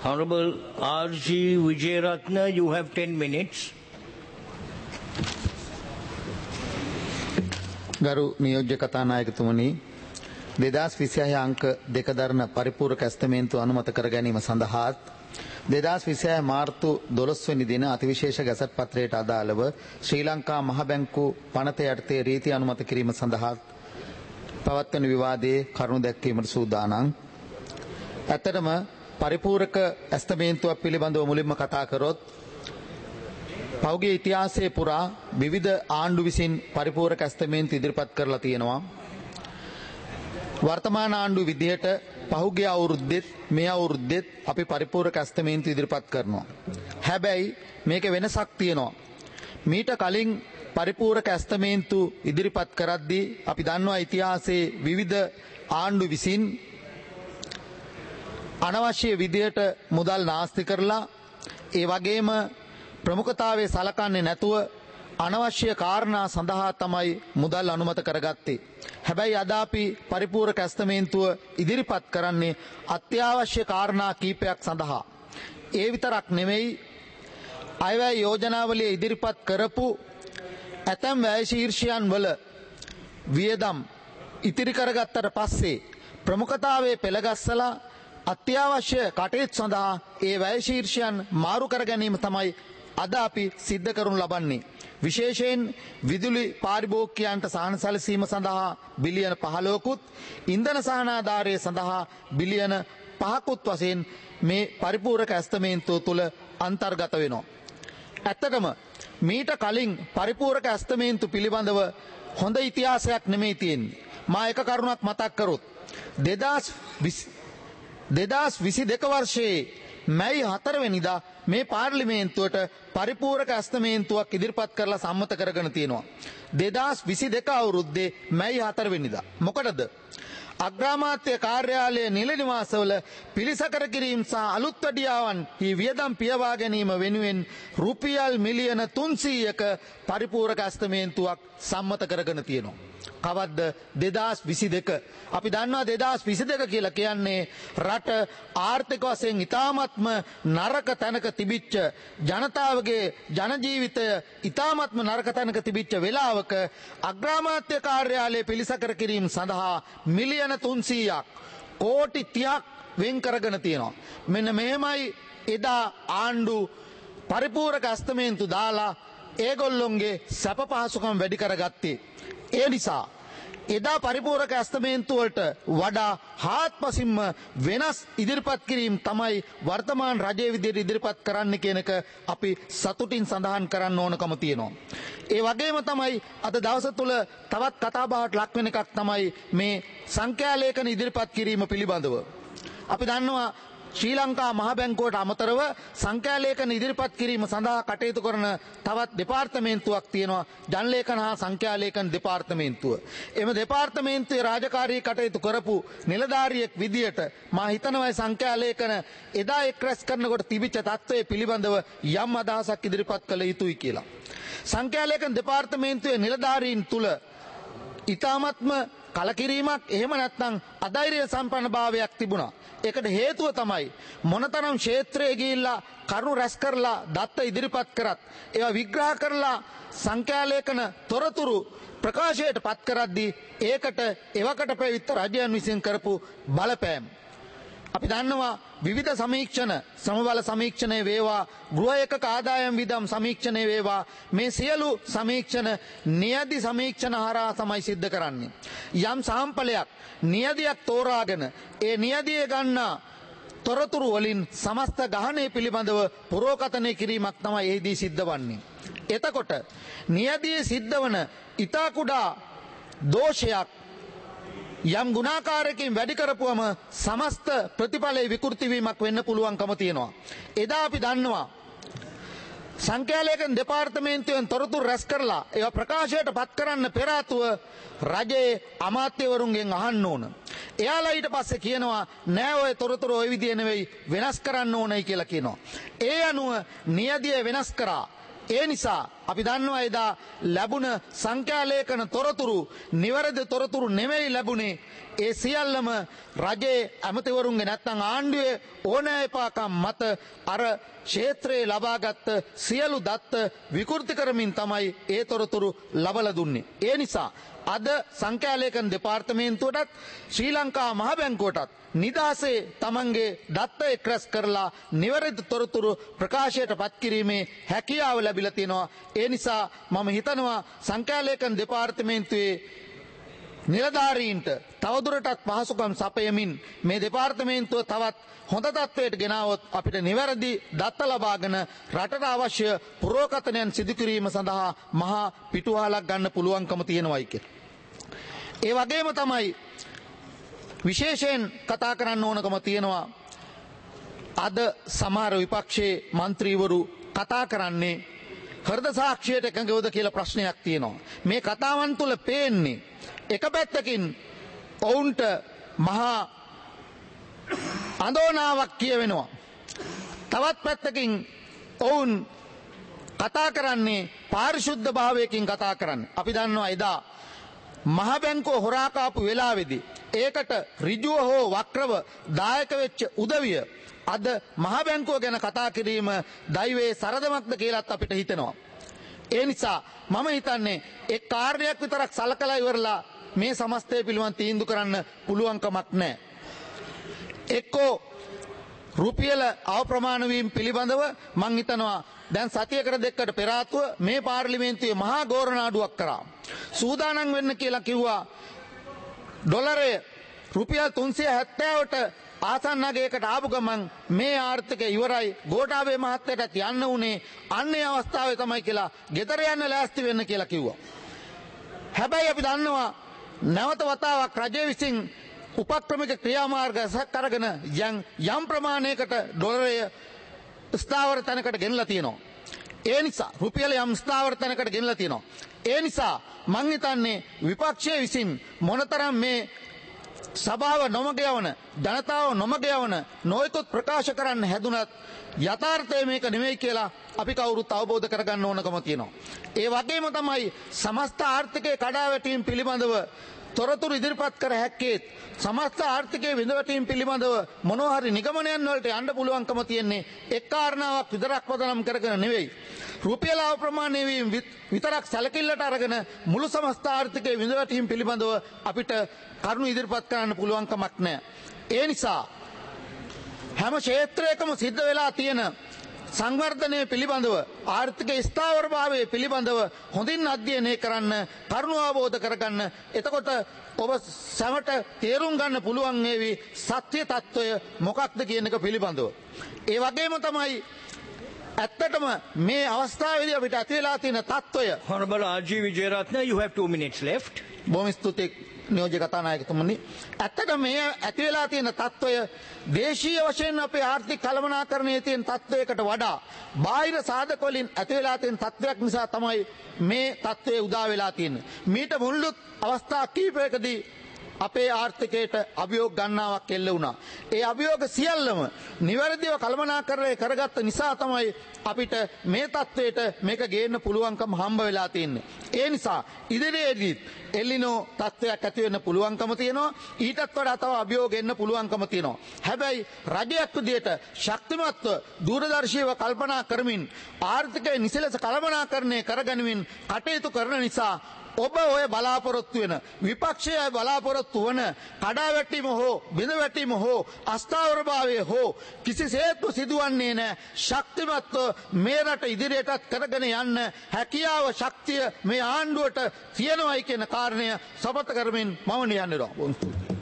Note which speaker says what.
Speaker 1: Honorable R.G. Wijeratna, you have 10 minutes.
Speaker 2: ගරු නියෝජ්‍ය කතානායකතුමනි 2026 අංක 2 දරන පරිපූර්ණක ඇස්තමේන්තුව අනුමත කර ගැනීම සඳහා 2026 මාර්තු 12 වෙනි දින අතිවිශේෂ ගැසට් පත්‍රයට අදාළව ශ්‍රී ලංකා මහ බැංකුව පනත යටතේ රීති අනුමත කිරීම සඳහා පවත්වන විවාදයේ කරුණු දැක්වීමට සූදානම්. ඇත්තටම පරිපූර්ණක ඇස්තමේන්තුව පිළිබඳව මුලින්ම කතා කරොත් පෞගේ ඉතිහාසයේ පුරා විවිධ ආණ්ඩු විසින් පරිපූර්ණක ඇස්තමේන්තු ඉදිරිපත් කරලා තියෙනවා. වර්තමාන ආණ්ඩුව විදිහට පහුගිය අවුරුද්දෙත් මේ අවුරුද්දෙත් අපි පරිපූර්ණක ඇස්තමේන්තු ඉදිරිපත් කරනවා. හැබැයි මේක වෙනසක් තියෙනවා. මීට කලින් පරිපූර්ණක ඇස්තමේන්තු ඉදිරිපත් කරද්දී අපි දන්නවා ඉතිහාසයේ විවිධ ආණ්ඩු විසින් අනවශ්‍ය විදිහට මුදල් නාස්ති කරලා ඒ වගේම ප්‍රමුඛතාවයේ සලකන්නේ නැතුව අනවශ්‍ය කාරණා සඳහා තමයි මුදල් අනුමත කරගත්තේ. හැබැයි අද අපි පරිපූර්ණක ඇස්තමේන්තුව ඉදිරිපත් කරන්නේ අත්‍යවශ්‍ය කාරණා කීපයක් සඳහා. ඒ විතරක් නෙමෙයි අයවැය යෝජනාවලිය ඉදිරිපත් කරපු ඇතැම් වැය ශීර්ෂයන් වල වියදම් ඉතිරි කරගත්තට පස්සේ ප්‍රමුඛතාවයේ පෙළගස්සලා අත්‍යවශ්‍ය කටයුතු සඳහා ඒ වැය ශීර්ෂයන් මාරු කර ගැනීම තමයි අද අපි සිද්ධ කරනු ලබන්නේ. විශේෂයෙන් විදුලි පාරිභෝගිකයන්ට සහන සැලසීම සඳහා බිලියන 15කුත් ඉන්ධන සහනාධාරය සඳහා බිලියන 5කුත් වශයෙන් මේ පරිපූර්ණක ඇස්තමේන්තුව තුළ අන්තර්ගත වෙනවා. ඇත්තටම මීට කලින් පරිපූර්ණක ඇස්තමේන්තු පිළිබඳව හොඳ ඉතිහාසයක් නෙමෙයි තියෙන්නේ. මා එක කරුණක් මතක් කරොත් 2022 වර්ෂයේ මැයි 4 වෙනිදා මේ පාර්ලිමේන්තුවට පරිපූර්ණක ඇස්තමේන්තුවක් ඉදිරිපත් කරලා සම්මත කරගෙන තියෙනවා. 2022 අවුරුද්දේ මැයි 4 වෙනිදා. මොකටද? අග්‍රාමාත්‍ය කාර්යාලයේ නිල නිවාසවල පිළිසකර කිරීම සහ අලුත් වැඩියාවන් වියදම් පියවා ගැනීම වෙනුවෙන් රුපියල් මිලියන 300ක පරිපූර්ණක ඇස්තමේන්තුවක් සම්මත කරගෙන තියෙනවා. කවද්ද 2022 අපි දන්නවා 2022 කියලා කියන්නේ රට ආර්ථික වශයෙන් ඉතාමත්ම නරක තැනක තිබිච්ච ජනතාවගේ ජන ජීවිතය ඉතාමත්ම නරක තැනක තිබිච්ච වෙලාවක අග්‍රාමාත්‍ය කාර්යාලයේ පිළිසකර කිරීම සඳහා මිලියන 300ක් කෝටි 30ක් වෙන් කරගෙන තියෙනවා. මෙන්න මෙහෙමයි එදා ආණ්ඩු පරිපූර්ණක ඇස්තමේන්තු දාලා ඒගොල්ලොන්ගේ සැප පහසුකම් වැඩි කරගත්තේ. ඒ නිසා එදා පරිපූර්ණක ඇස්තමේන්තු වලට වඩා හාත්පසින්ම වෙනස් ඉදිරිපත් කිරීම තමයි වර්තමාන රජයේ විදිහට ඉදිරිපත් කරන්න කියන එක අපි සතුටින් සඳහන් කරන්න ඕනකම තියෙනවා. ඒ වගේම තමයි අද දවස තුල තවත් කතාබහට ලක් වෙන එකක් තමයි මේ සංඛ්‍යා ලේඛන ඉදිරිපත් කිරීම පිළිබඳව. අපි දන්නවා ශ්‍රී ලංකා මහ බැංකුවට අමතරව සංඛ්‍යා ලේඛන ඉදිරිපත් කිරීම සඳහා කටයුතු කරන තවත් දෙපාර්තමේන්තුවක් තියෙනවා ජනලේඛන හා සංඛ්‍යා ලේඛන දෙපාර්තමේන්තුව. එම දෙපාර්තමේන්තුවේ රාජකාරී කටයුතු කරපු නිලධාරියෙක් විදියට මා හිතනවා සංඛ්‍යා ලේඛන එදා එක් රැස් කරනකොට තිබිච්ච තත්ත්වයේ පිළිබඳව යම් අදහසක් ඉදිරිපත් කළ යුතුයි කියලා. සංඛ්‍යා ලේඛන දෙපාර්තමේන්තුවේ නිලධාරීන් තුල ඊ타මත්ම කලකිරීමක් එහෙම නැත්නම් අධෛර්ය සම්පන්න භාවයක් තිබුණා. ඒකට හේතුව තමයි මොනතරම් ක්ෂේත්‍රයේ ගිහිල්ලා කරුණු රැස් කරලා දත්ත ඉදිරිපත් කරත් ඒවා විග්‍රහ කරලා සංඛ්‍යා ලේඛන තොරතුරු ප්‍රකාශයට පත් කරද්දී ඒකට එවකට පැවිත්ත රජයන් විසින් කරපු බලපෑම්. අපි දන්නවා විවිධ සමීක්ෂණ සමබල සමීක්ෂණේ වේවා ගෘහ එකක ආදායම් විදම් සමීක්ෂණේ වේවා මේ සියලු සමීක්ෂණ නියදි සමීක්ෂණ හරහා තමයි සිද්ධ කරන්නේ. යම් සාම්පලයක් නියදියක් තෝරාගෙන ඒ නියදියේ ගන්නා තොරතුරු වලින් සමස්ත ගහණය පිළිබඳව පුරෝකථනය කිරීමක් තමයි එහිදී සිද්ධ වන්නේ. එතකොට නියදියේ සිද්ධ වන ඊතා කුඩා දෝෂයක් යම් ගුණාකාරයකින් වැඩි කරපුවම සමස්ත ප්‍රතිඵලයේ විකෘති වීමක් වෙන්න පුළුවන්කම තියෙනවා. එදා අපි දන්නවා සංඛ්‍යා ලේඛන දෙපාර්තමේන්තුවෙන් තොරතුරු රැස් කරලා ඒවා ප්‍රකාශයට පත් කරන්න පෙර ආතුව රජයේ අමාත්‍යවරුන්ගෙන් අහන්න ඕන. එයාලා ඊට පස්සේ කියනවා නෑ ඔය තොරතුරු ওই විදිය නෙවෙයි වෙනස් කරන්න ඕනයි කියලා කියනවා. ඒ අනුව නියදිය වෙනස් කරා. ඒ නිසා අපි දන්නවා එදා ලැබුණ සංඛ්‍යාලේඛන තොරතුරු නිවැරදි තොරතුරු නෙමෙයි ලැබුණේ. ඒ සියල්ලම රජයේ ඇමතිවරුන්ගේ නැත්නම් ආණ්ඩුවේ ඕනෑපාකම් මත අර ක්ෂේත්‍රයේ ලබාගත් සියලු දත්ත විකෘති කරමින් තමයි ඒ තොරතුරු ලබලා දුන්නේ. ඒ නිසා අද සංඛ්‍යාලේඛන දෙපාර්තමේන්තුවටත් ශ්‍රී ලංකා මහ බැංකුවටත් නිදහසේ තමන්ගේ දත්ත එක්රැස් කරලා නිවැරදි තොරතුරු ප්‍රකාශයට පත් කිරීමේ හැකියාව ලැබිලා තියෙනවා. ඒ නිසා මම හිතනවා සංඛ්‍යාලේඛන දෙපාර්තමේන්තුවේ නිලධාරීන්ට තවදුරටත් පහසුකම් සපයමින් මේ දෙපාර්තමේන්තුව තවත් හොඳ තත්ත්වයට ගෙනාවොත් අපිට නිවැරදි දත්ත ලබාගෙන රටට අවශ්‍ය පුරෝකථනයන් සිදු කිරීම සඳහා මහා පිටුවහලක් ගන්න පුළුවන්කම තියෙනවායි කියලා. ඒ වගේම තමයි විශේෂයෙන් කතා කරන්න ඕනකම තියෙනවා අද සමහර විපක්ෂයේ මන්ත්‍රීවරු කතා කරන්නේ හෘද සාක්ෂියට එකඟවද කියලා ප්‍රශ්නයක් තියෙනවා. මේ කතාවන් තුල පේන්නේ එක පැත්තකින් ඔවුන්ට මහා අඳෝනාවක් කියවෙනවා. තවත් පැත්තකින් ඔවුන් කතා කරන්නේ පාරිශුද්ධ භාවයකින් කතා කරන්නේ. අපි දන්නවා එදා මහ බැංකුව හොරාකාපු වෙලාවේදී ඒකට ඍජුව හෝ වක්‍රව දායක වෙච්ච උදවිය අද මහ බැංකුව ගැන කතා කිරීම දෛවයේ සරදමක්ද කියලාත් අපිට හිතෙනවා. ඒ නිසා මම හිතන්නේ එක් කාර්යයක් විතරක් සලකලා ඉවරලා මේ සමස්තය පිළිබඳ තීන්දුව කරන්න පුළුවන්කමක් නැහැ. එක්කෝ රුපියල අප්‍රමාණ වීම පිළිබඳව මම හිතනවා දැන් සතියකට දෙකකට පෙර ආතුව මේ පාර්ලිමේන්තුවේ මහා ගෝරනාඩුවක් කරා. සූදානම් වෙන්න කියලා කිව්වා ඩොලරය රුපියල් 370ට ආසන්නගයකට ආපු ගමන් මේ ආර්ථිකය ඉවරයි ගෝඨාභය මහත්තයාට යන්න උනේ අන්නේ අවස්ථාවේ තමයි කියලා ගෙදර යන්න ලෑස්ති වෙන්න කියලා කිව්වා. හැබැයි අපි දන්නවා නැවත වතාවක් රජය විසින් උපක්‍රමික ක්‍රියාමාර්ග කරගෙන යම් ප්‍රමාණයකට ඩොලරය ස්ථාවර තැනකට ගෙනලා තියෙනවා. ඒ නිසා රුපියල යම් ස්ථාවර තැනකට ගෙනලා තියෙනවා. ඒ නිසා මං හිතන්නේ විපක්ෂයේ විසින් මොනතරම් මේ සභාව නොමග යවන ජනතාව නොමග යවන නොයෙකුත් ප්‍රකාශ කරන්න හැදුනත් යථාර්ථය මේක නෙමෙයි කියලා අපි කවුරුත් අවබෝධ කරගන්න ඕනකම තියෙනවා. ඒ වගේම තමයි සමස්ත ආර්ථිකයේ කඩාවැටීම් පිළිබඳව තොරතුරු ඉදිරිපත් කර හැක්කේ සමස්ත ආර්ථිකයේ විඳවැටීම් පිළිබඳව මොනවා හරි නිගමනයන් වලට යන්න පුළුවන්කම තියෙන්නේ එක් කාරණාවක් විතරක් පදනම් කරගෙන නෙවෙයි. රුපියල අප්‍රමාණය වීම විතරක් සැලකිල්ලට අරගෙන මුළු සමස්ත ආර්ථිකයේ විඳවැටීම් පිළිබඳව අපිට කරුණු ඉදිරිපත් කරන්න පුළුවන්කමක් නැහැ. ඒ නිසා හැම ක්ෂේත්‍රයකම සිද්ධ වෙලා තියෙන සංවර්ධනය පිළිබඳව ආර්ථික ස්ථාවරභාවය පිළිබඳව හොඳින් අධ්‍යයනය කරන්න කරුණු අවබෝධ කරගන්න. එතකොට ඔබ සැමට තේරුම් ගන්න පුළුවන් වේවි සත්‍ය తত্ত্বය මොකක්ද කියන එක පිළිබඳව. ඒ වගේම තමයි ඇත්තටම මේ අවස්ථාවේදී අපිට ඇති වෙලා තියෙන తত্ত্বය.
Speaker 1: Honorable R.G. Wijeratne, you have 2 minutes left.
Speaker 2: බොහොම ස්තුතියි නියෝජ්‍ය කතානායකතුමනි. ඇත්තට මේ ඇති වෙලා තියෙන తত্ত্বය දේශීය වශයෙන් අපේ ආර්ථික කළමනාකරණයේ තියෙන තත්ත්වයකට වඩා බාහිර සාධක වලින් ඇති වෙලා තියෙන තත්ත්වයක් නිසා තමයි මේ තත්ත්වය උදා වෙලා තියෙන්නේ. මීට මුල්ලුත් අවස්ථා කිහිපයකදී අපේ ආර්ථිකයට අභියෝග ගණනාවක් එල්ල වුණා. ඒ අභියෝග සියල්ලම නිවැරදිව කළමනාකරණය කරගත්ත නිසා තමයි අපිට මේ තත්ත්වයට මේක ගේන්න පුළුවන්කම හම්බ වෙලා තියෙන්නේ. ඒ නිසා ඉදිරියේදී එල්ලිනෝ තත්ත්වයක් ඇති වෙන්න පුළුවන්කම තියෙනවා. ඊටත් වඩා තව අභියෝග එන්න පුළුවන්කම තියෙනවා. හැබැයි රජයක් විදියට ශක්තිමත්ව දූරදර්ශීව කල්පනා කරමින් ආර්ථිකය නිසලස කළමනාකරණය කරගනිමින් කටයුතු කරන නිසා ඔබ ඔය බලාපොරොත්තු වෙන විපක්ෂය බලාපොරොත්තු වන කඩාවැටීම හෝ බිඳවැටීම හෝ අස්ථාවරභාවය හෝ කිසිසේත්ම සිදුවන්නේ නැහැ. ශක්තිමත්ව මේ රට ඉදිරියටත් කරගෙන යන්න හැකියාව ශක්තිය මේ ආණ්ඩුවට තියෙනවායි කියන කාරණය සමත කරමින් මම නියන්නේ.